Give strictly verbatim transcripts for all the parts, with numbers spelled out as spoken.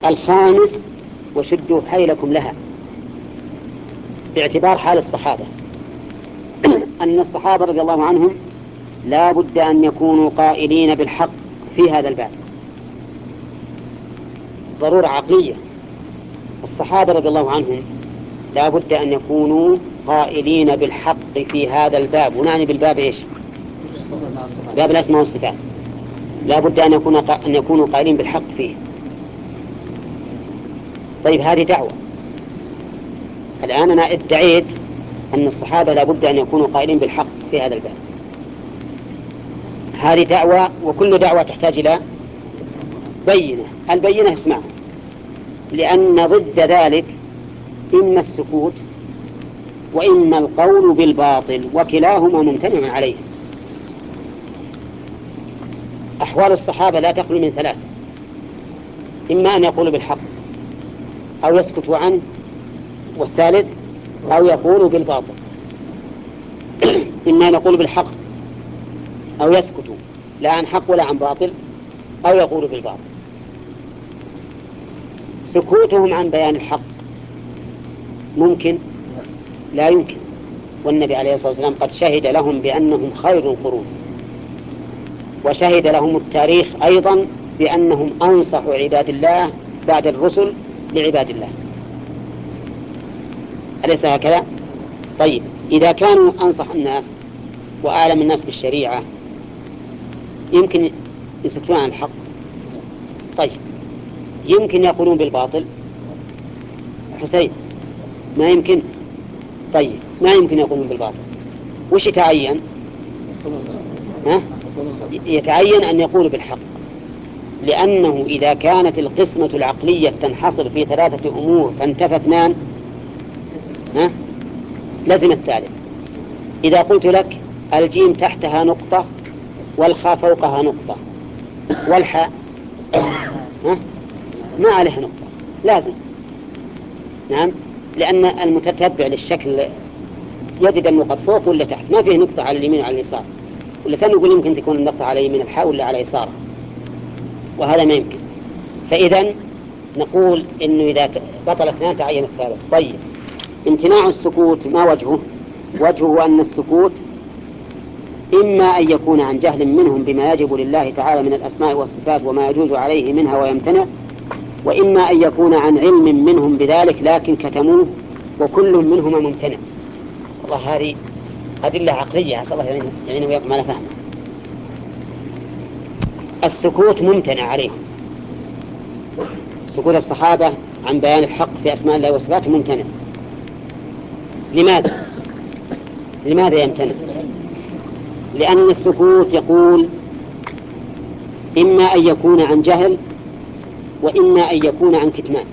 الخامس وشدوا حيلكم لها باعتبار حال الصحابة أن الصحابة رضي الله عنهم لا بد أن يكونوا قائلين بالحق في هذا الباب، ضرورة عقلية. الصحابة رضي الله عنهم لا بد أن يكونوا قائلين بالحق في هذا الباب، ونعني بالباب إيش؟ باب الأسماء والصفات. لا بد أن يكون أن يكونوا قائلين بالحق فيه. طيب هذه دعوة. الآن أنا ادعيت أن الصحابة لا بد أن يكونوا قائلين بالحق في هذا الباب. هذه دعوة، وكل دعوة تحتاج إلى بينة. البينة اسمعها، لأن ضد ذلك إما السكوت وإما القول بالباطل، وكلاهما ممتنع عليه. أحوال الصحابة لا تخلو من ثلاث: إما أن يقولوا بالحق أو يسكتوا عنه، والثالث أو يقولوا بالباطل. إما أن يقولوا بالحق أو يسكتوا لا عن حق ولا عن باطل، أو يقولوا بالباطل. سكوتهم عن بيان الحق ممكن؟ لا يمكن. والنبي عليه الصلاة والسلام قد شهد لهم بأنهم خير القرون، وشهد لهم التاريخ أيضا بأنهم أنصح عباد الله بعد الرسل لعباد الله. أليس هكذا؟ طيب إذا كانوا أنصح الناس وأعلم الناس بالشريعة يمكن يسكتون عن الحق؟ طيب يمكن يقولون بالباطل؟ حسين ما يمكن. طيب ما يمكن يقولون بالباطل، وش يتعين؟ ها؟ يتعين أن يقولوا بالحق، لأنه إذا كانت القسمة العقلية تنحصر في ثلاثة أمور فانتفى اثنان، ها؟ لازم الثالث. إذا قلت لك الجيم تحتها نقطة والخاء فوقها نقطة والحاء ها؟ ما عليها نقطة، لازم. نعم، لأن المتتبع للشكل يجد النقط فوق ولا تحت، ما فيه نقطة على اليمين وعلى اليسار. واللسان يقول يمكن تكون النقطة على يمين الحاء ولا على يساره، وهذا ما يمكن. فإذا نقول إنه إذا بطل اثنان تعين الثالث. طيب امتناع السكوت ما وجهه؟ وجهه أن السكوت إما أن يكون عن جهل منهم بما يجب لله تعالى من الأسماء والصفات وما يجوز عليه منها ويمتنع، وإما أن يكون عن علم منهم بذلك لكن كتموه، وكل منهما ممتنع. والله هذه أدلة عقلية، أسأل الله يعني ويقوم على فهمه. السكوت ممتنع عليهم، سكوت الصحابة عن بيان الحق في أسماء الله وصفاته ممتنع. لماذا؟ لماذا يمتنع؟ لأن السكوت يقول إما أن يكون عن جهل وإما أن يكون عن كتمان.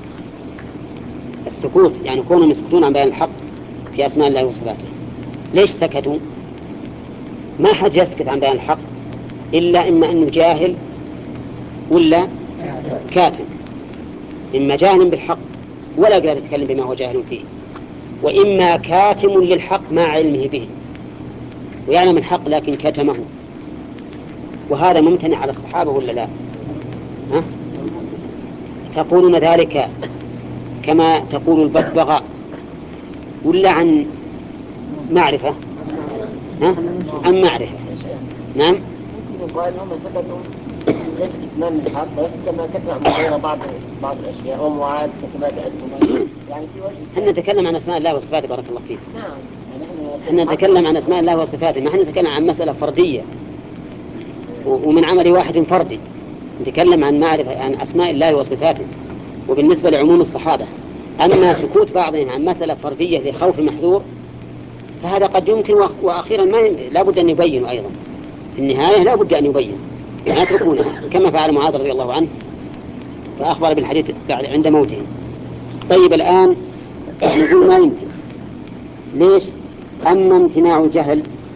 السكوت يعني كونهم يسكتون عن بيان الحق في أسماء الله وصفاته. ليش سكتوا؟ ما حد يسكت عن بيان الحق إلا إما أنه جاهل ولا كاتم. إما جاهل بالحق ولا قادر يتكلم بما هو جاهل فيه، وإما كاتم للحق مع علمه به ويعلم الحق لكن كتمه. وهذا ممتنع على الصحابة ولا لا؟ ها؟ تقولون ذلك كما تقول الببغاء ولا عن معرفة؟ ها؟ عن معرفة. نعم. يقال هم سكتوا ليس كتمان من الحق، ولكن كما كتب مغيرة بعض بعض الأشياء ومعاذ كتبات أسماء. يعني في وجه. احنا نتكلم عن أسماء الله وصفاته بارك الله فيك. نعم. احنا نتكلم عن أسماء الله وصفاته، ما احنا نتكلم عن مسألة فردية ومن عمل واحد فردي. نتكلم عن معرفة عن أسماء الله وصفاته وبالنسبة لعموم الصحابة. أما سكوت بعضهم عن مسألة فردية لخوف محذور فهذا قد يمكن، وأخيرا ما لا بد أن يبين أيضا في النهاية، لا بد أن يبين، ما يتركونها كما فعل معاذ رضي الله عنه فأخبر بالحديث عند موته. طيب الآن نقول ما يمكن. ليش؟ أما امتناع الجهل